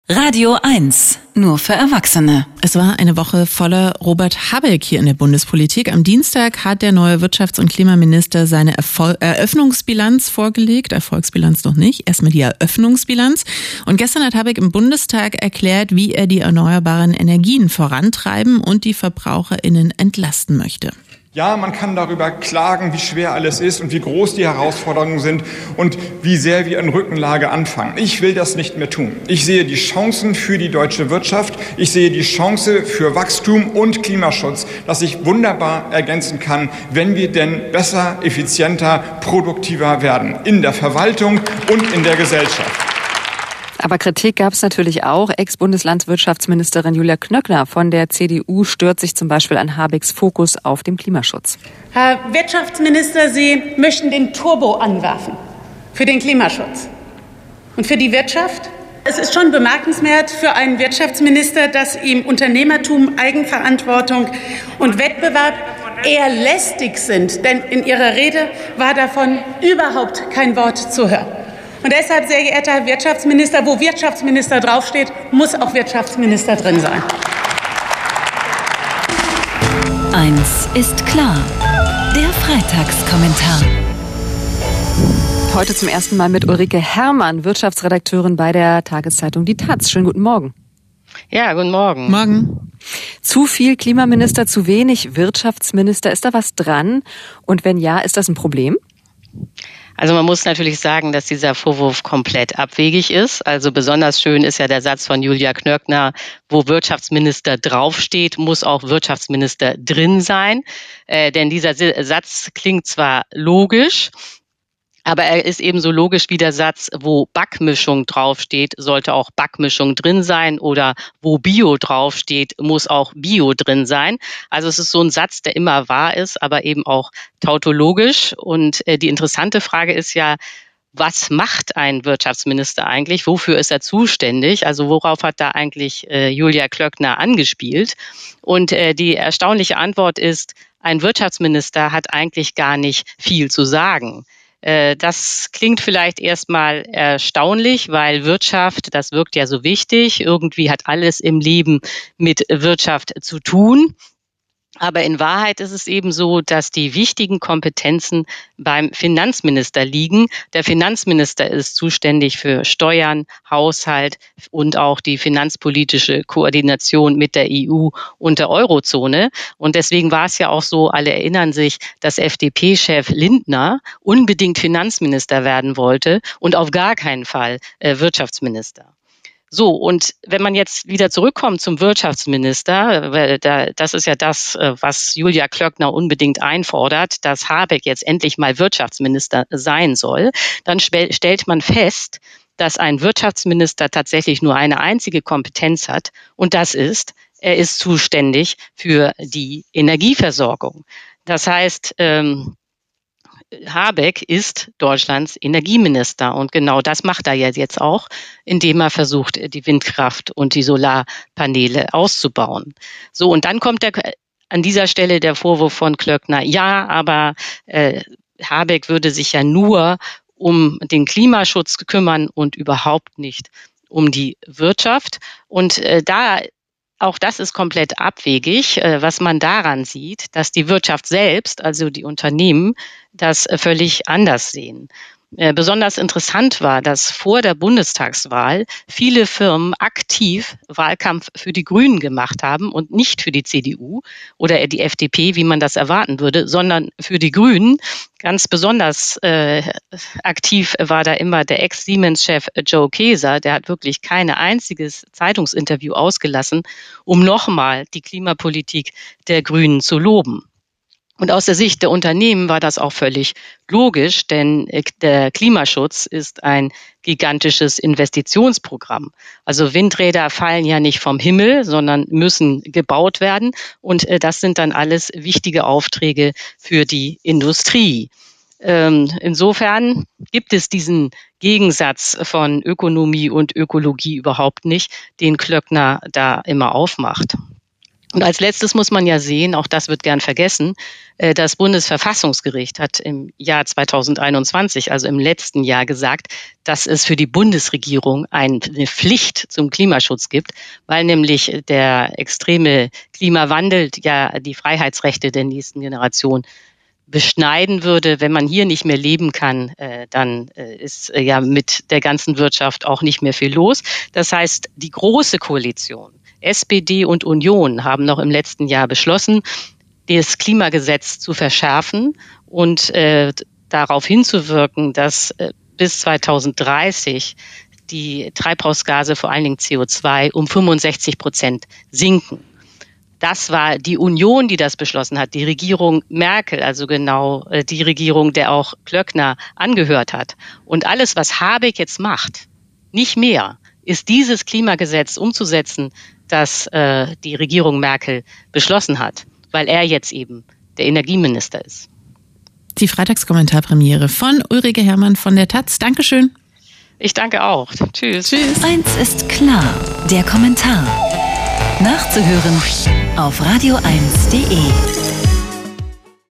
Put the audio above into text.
Radio 1, nur für Erwachsene. Es war eine Woche voller Robert Habeck hier in der Bundespolitik. Am Dienstag hat der neue Wirtschafts- und Klimaminister seine Eröffnungsbilanz vorgelegt. Erfolgsbilanz noch nicht, erstmal die Eröffnungsbilanz. Und gestern hat Habeck im Bundestag erklärt, wie er die erneuerbaren Energien vorantreiben und die VerbraucherInnen entlasten möchte. Ja, man kann darüber klagen, wie schwer alles ist und wie groß die Herausforderungen sind und wie sehr wir in Rückenlage anfangen. Ich will das nicht mehr tun. Ich sehe die Chancen für die deutsche Wirtschaft. Ich sehe die Chance für Wachstum und Klimaschutz, das sich wunderbar ergänzen kann, wenn wir denn besser, effizienter, produktiver werden. In der Verwaltung und in der Gesellschaft. Aber Kritik gab es natürlich auch. Ex-Bundeslandwirtschaftsministerin Julia Klöckner von der CDU stört sich zum Beispiel an Habecks Fokus auf dem Klimaschutz. Herr Wirtschaftsminister, Sie möchten den Turbo anwerfen für den Klimaschutz und für die Wirtschaft. Es ist schon bemerkenswert für einen Wirtschaftsminister, dass ihm Unternehmertum, Eigenverantwortung und Wettbewerb eher lästig sind. Denn in Ihrer Rede war davon überhaupt kein Wort zu hören. Und deshalb, sehr geehrter Herr Wirtschaftsminister, wo Wirtschaftsminister draufsteht, muss auch Wirtschaftsminister drin sein. Eins ist klar, der Freitagskommentar. Heute zum ersten Mal mit Ulrike Herrmann, Wirtschaftsredakteurin bei der Tageszeitung Die Taz. Schönen guten Morgen. Ja, guten Morgen. Morgen. Zu viel Klimaminister, zu wenig Wirtschaftsminister. Ist da was dran? Und wenn ja, ist das ein Problem? Also man muss natürlich sagen, dass dieser Vorwurf komplett abwegig ist. Also besonders schön ist ja der Satz von Julia Klöckner, wo Wirtschaftsminister draufsteht, muss auch Wirtschaftsminister drin sein. Denn dieser Satz klingt zwar logisch, aber er ist ebenso logisch wie der Satz, wo Backmischung draufsteht, sollte auch Backmischung drin sein, oder wo Bio draufsteht, muss auch Bio drin sein. Also es ist so ein Satz, der immer wahr ist, aber eben auch tautologisch. Und die interessante Frage ist ja, was macht ein Wirtschaftsminister eigentlich? Wofür ist er zuständig? Also worauf hat da eigentlich Julia Klöckner angespielt? Und die erstaunliche Antwort ist, ein Wirtschaftsminister hat eigentlich gar nicht viel zu sagen. Das klingt vielleicht erstmal erstaunlich, weil Wirtschaft, das wirkt ja so wichtig. Irgendwie hat alles im Leben mit Wirtschaft zu tun. Aber in Wahrheit ist es eben so, dass die wichtigen Kompetenzen beim Finanzminister liegen. Der Finanzminister ist zuständig für Steuern, Haushalt und auch die finanzpolitische Koordination mit der EU und der Eurozone. Und deswegen war es ja auch so, alle erinnern sich, dass FDP-Chef Lindner unbedingt Finanzminister werden wollte und auf gar keinen Fall Wirtschaftsminister. So, und wenn man jetzt wieder zurückkommt zum Wirtschaftsminister, das ist ja das, was Julia Klöckner unbedingt einfordert, dass Habeck jetzt endlich mal Wirtschaftsminister sein soll, dann stellt man fest, dass ein Wirtschaftsminister tatsächlich nur eine einzige Kompetenz hat, und das ist, er ist zuständig für die Energieversorgung. Das heißt, Habeck ist Deutschlands Energieminister, und genau das macht er ja jetzt auch, indem er versucht, die Windkraft und die Solarpaneele auszubauen. So, und dann kommt an dieser Stelle der Vorwurf von Klöckner, ja, aber Habeck würde sich ja nur um den Klimaschutz kümmern und überhaupt nicht um die Wirtschaft. Und auch das ist komplett abwegig, was man daran sieht, dass die Wirtschaft selbst, also die Unternehmen, das völlig anders sehen. Besonders interessant war, dass vor der Bundestagswahl viele Firmen aktiv Wahlkampf für die Grünen gemacht haben und nicht für die CDU oder die FDP, wie man das erwarten würde, sondern für die Grünen. Ganz besonders aktiv war da immer der Ex-Siemens-Chef Joe Keser. Der hat wirklich kein einziges Zeitungsinterview ausgelassen, um nochmal die Klimapolitik der Grünen zu loben. Und aus der Sicht der Unternehmen war das auch völlig logisch, denn der Klimaschutz ist ein gigantisches Investitionsprogramm. Also Windräder fallen ja nicht vom Himmel, sondern müssen gebaut werden. Und das sind dann alles wichtige Aufträge für die Industrie. Insofern gibt es diesen Gegensatz von Ökonomie und Ökologie überhaupt nicht, den Klöckner da immer aufmacht. Und als letztes muss man ja sehen, auch das wird gern vergessen, das Bundesverfassungsgericht hat im Jahr 2021, also im letzten Jahr, gesagt, dass es für die Bundesregierung eine Pflicht zum Klimaschutz gibt, weil nämlich der extreme Klimawandel ja die Freiheitsrechte der nächsten Generation beschneiden würde. Wenn man hier nicht mehr leben kann, dann ist ja mit der ganzen Wirtschaft auch nicht mehr viel los. Das heißt, die Große Koalition, SPD und Union, haben noch im letzten Jahr beschlossen, das Klimagesetz zu verschärfen und darauf hinzuwirken, dass bis 2030 die Treibhausgase, vor allen Dingen CO2, um 65% sinken. Das war die Union, die das beschlossen hat, die Regierung Merkel, also genau die Regierung, der auch Klöckner angehört hat. Und alles, was Habeck jetzt macht, nicht mehr, ist dieses Klimagesetz umzusetzen, das die Regierung Merkel beschlossen hat, weil er jetzt eben der Energieminister ist. Die Freitagskommentarpremiere von Ulrike Herrmann von der Taz. Dankeschön. Ich danke auch. Tschüss. Tschüss. 1 ist klar, der Kommentar. Nachzuhören auf radio1.de.